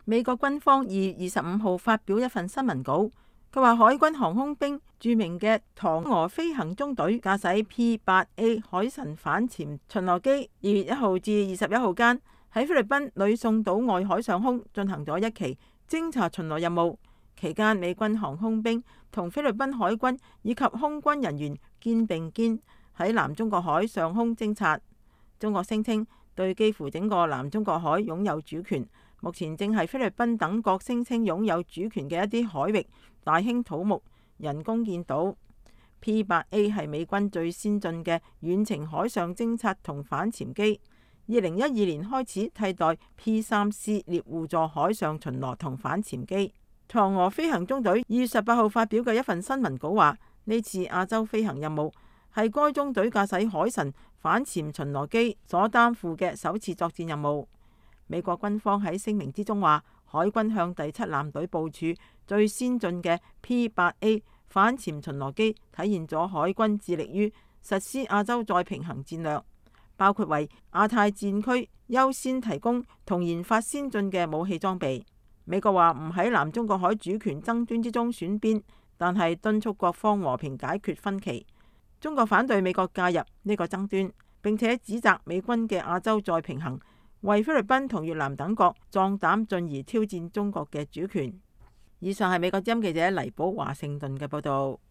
美國軍方2月25號發表一份新聞稿，佢話海軍航空兵著名嘅嫦娥飛行中隊駕駛 P-8A 海神反潛巡邏機2月1號至21號間喺菲律賓呂宋島外海上空進行咗一期偵察巡邏任務。期間，美軍航空兵同菲律賓海軍以及空軍人員肩並肩喺南中國海上空偵察。中國聲稱對幾乎整個南中國海擁有主權，目前正係菲律賓等國聲稱擁有主權嘅一啲海域大興土木人工建島。P-8A 係美軍最先進嘅遠程海上偵察同反潛機，2012年開始替代 P-3C 獵戶座海上巡邏同反潛機。嫦娥飛行中隊2月18號發表嘅一份新聞稿話，呢次亞洲飛行任務係該中隊駕駛海神反潛巡邏機所擔負嘅首次作戰任務。美國軍方喺聲明之中話，海軍向第7艦隊部署最先進嘅 P-8A 反潛巡邏機，體現咗海軍致力於實施亞洲再平衡戰略，包括為亞太戰區優先提供同研發先進嘅武器裝備。美國話唔喺南中國海主權爭端之中選邊，但係敦促各方和平解決分歧。中國反對美國介入呢個爭端，並且指責美軍嘅亞洲再平衡為菲律賓同越南等國壯膽進而挑戰中國嘅主權。以上係美國之音記者黎寶華盛頓嘅報道。